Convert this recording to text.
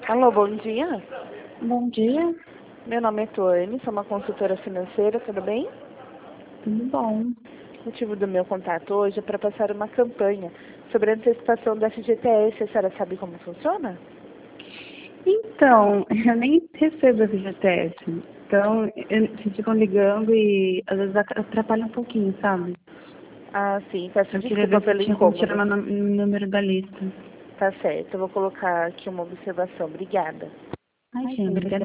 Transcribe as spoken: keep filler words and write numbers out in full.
Alô, bom dia. Bom dia, Meu nome é Tuane, sou uma consultora financeira, tudo bem? tudo bom? O motivo do meu contato hoje é para passar uma campanha sobre a antecipação da F G T S. A senhora sabe como funciona? Então, eu nem recebo F G T S. Então, eu- vocês ficam ligando e às vezes atrapalha um pouquinho, sabe? Ah, sim, peço Eu queria desculpa ver se pelo tinha como tirar incômodo. meu nome- número da lista. Tá certo, eu vou colocar aqui uma observação. Obrigada. Imagina, obrigada.